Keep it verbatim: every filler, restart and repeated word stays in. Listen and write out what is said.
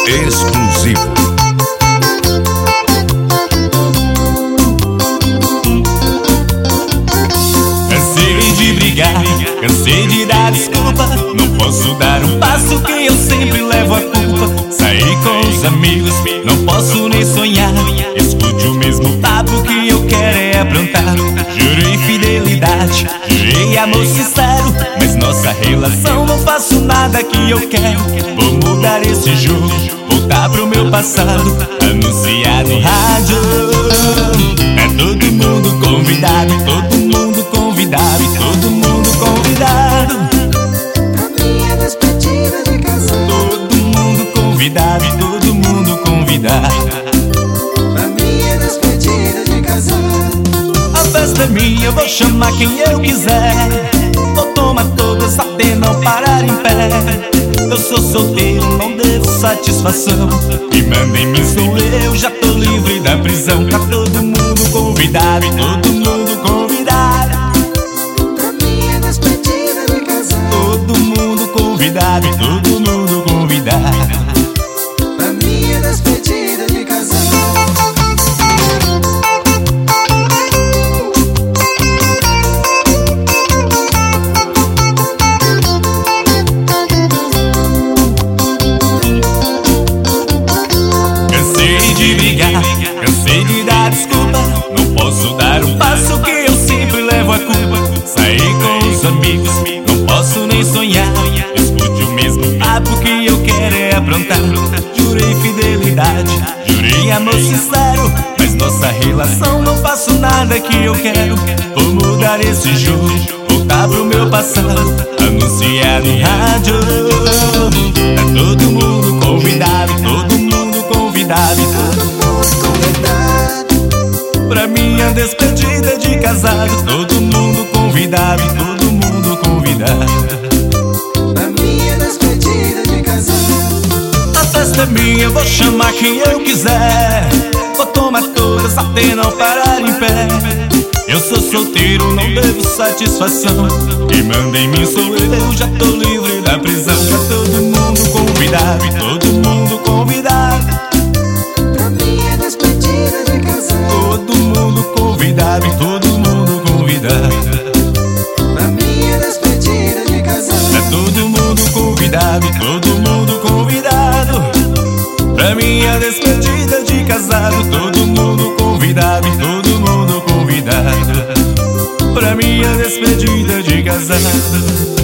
exclusivo. Cansei de brigar, cansei de dar desculpa. Não posso dar um passo que eu sempre levo a culpa. Sair com os amigos, não posso nem sonhar. Escute o mesmo papo que eu quero é aprontar. Jurei fidelidade, jurei amor sincero, mas nossa relação não faço nada que eu quero. Vou mudar esse jogo, voltar pro meu passado. Anunciar no rádio, é todo mundo convidado, todo mundo convidado, todo mundo convidado. A minha despedida de casal. Todo mundo convidado, todo mundo convidado. A minha despedida de casal. A festa é minha, eu vou chamar quem eu quiser. Vou tomar todas até não parar em pé. Eu sou solteiro, não devo satisfação. E mandem me sou eu, já tô livre da prisão. Tá todo mundo convidado, todo mundo convidado. A minha despedida de casal. Todo mundo convidado, todo mundo convidado. A minha despedida de casal. Cansei de brigar, cansei de dar desculpa. Não posso dar um passo que eu sempre levo a culpa. Sair com os amigos, não posso nem sonhar. Escute o mesmo papo que eu quero é aprontar. Jurei fidelidade, jurei amor sincero, mas nossa relação não faço nada que eu quero. Vou mudar esse jogo, voltar pro meu passado. Anunciar no rádio, tá todo mundo convidado, todo mundo convidado. Todo mundo convidado. Pra minha despedida de casado, todo mundo convidado, todo mundo convidado. A minha despedida de casal. A festa é minha, eu vou chamar quem eu quiser. Vou tomar todas até não parar em pé. Eu sou solteiro, não devo satisfação. E mandem mim sou eu, já tô livre da prisão. Já todo mundo convidado, todo mundo convidado. Pra minha despedida de casal. Todo mundo convidado, todo mundo convidado. A minha despedida de casal. É todo mundo convidado, todo mundo convidado. Pra minha despedida de casado, todo mundo convidado, todo mundo convidado. Pra minha despedida de casado.